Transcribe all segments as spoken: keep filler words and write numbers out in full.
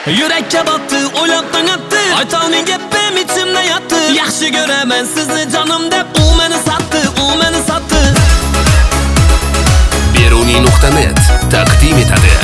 Yurakka botdi, o'ylabdan o'tdi. Aytolmay gapim ichimda yotdi. Yaxshi ko'raman sizni jonim deb, u meni sotdi, u meni sotdi. Beruniy nuqta net taqdim etadi.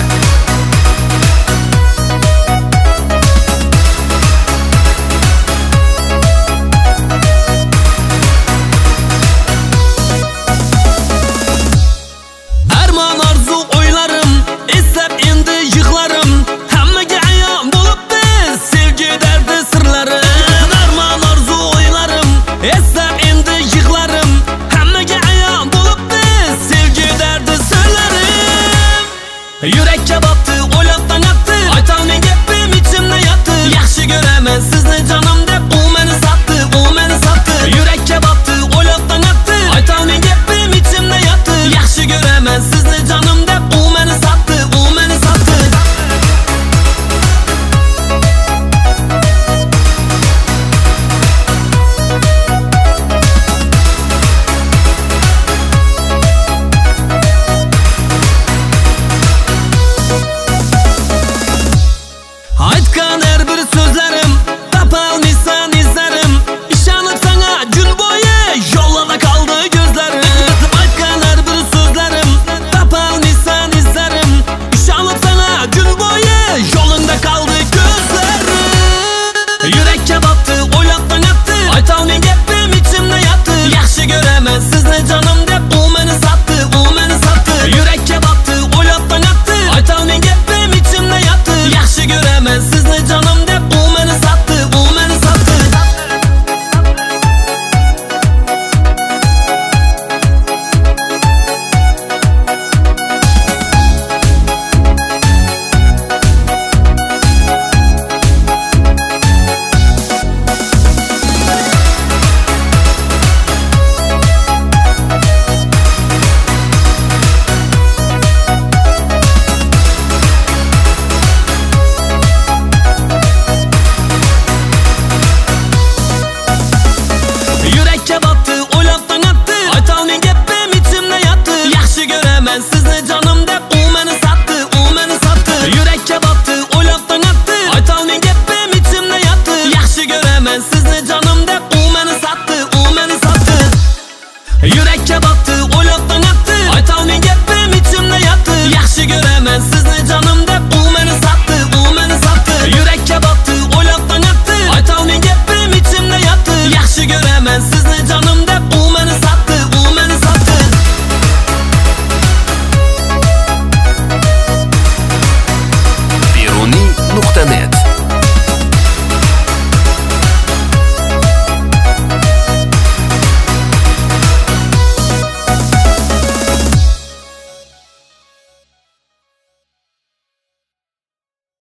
Armon orzu o'ylarim, eslab endi yig'larim. Hammaga ayon bo'libdi sevgi dardi sirlari. Armon orzu o'ylarim, eslab endi yig'larim. Hammaga ayon bo'libdi sevgi dardi sirlari. Yurakka botdi, o'ylabdan o'tdi. Aytolmay gapim ichimda yotdi. Yaxshi ko'raman sizni jonim